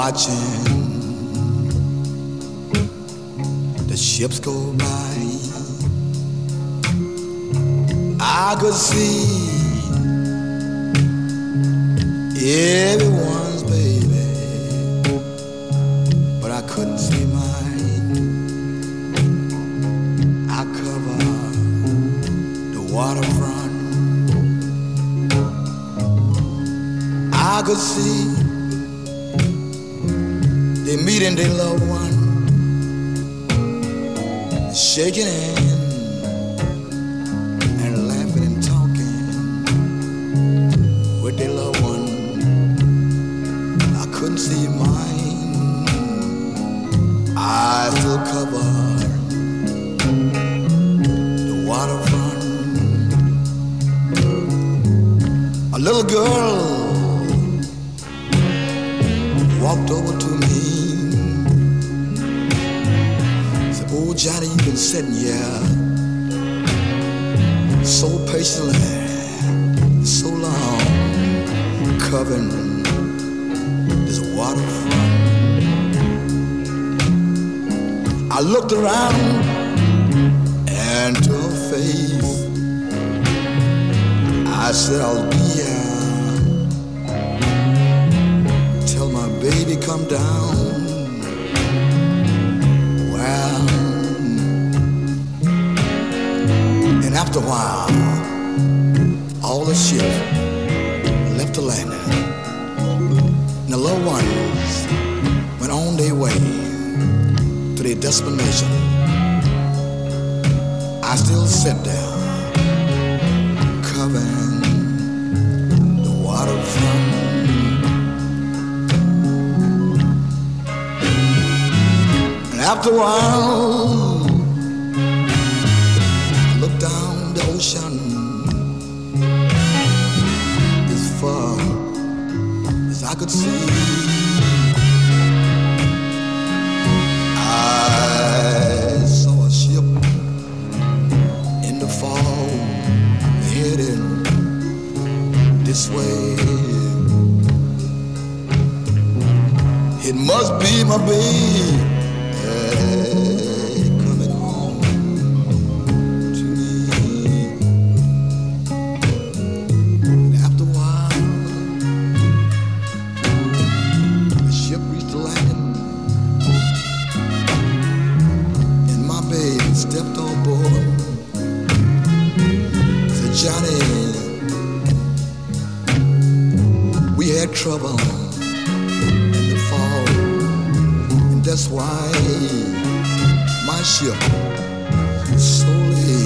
watching the ships go by. I could see everyone's baby, but I couldn't see mine. I covered the waterfront. I could see they meeting their loved one, shaking hands and laughing and talking with their loved one. I couldn't see mine. I still covered the waterfront. A little girl walked over to me. Said, "Oh, Johnny, you've been sitting here so patiently, so long, covering this waterfront." I looked around and to her face, I said, "I'll be here till my baby come down." Well, and after a while, all the ships left the landing, and the little ones went on their way to their destination. I still sat there, covering the waterfront. And after a while, I looked down the ocean as far as I could see. I saw a ship in the fog heading this way. It must be my baby coming home to me. And after a while, the ship reached the landing, and my baby stepped on board. Said, "Johnny, we had trouble in the fall, and that's why my ship slowly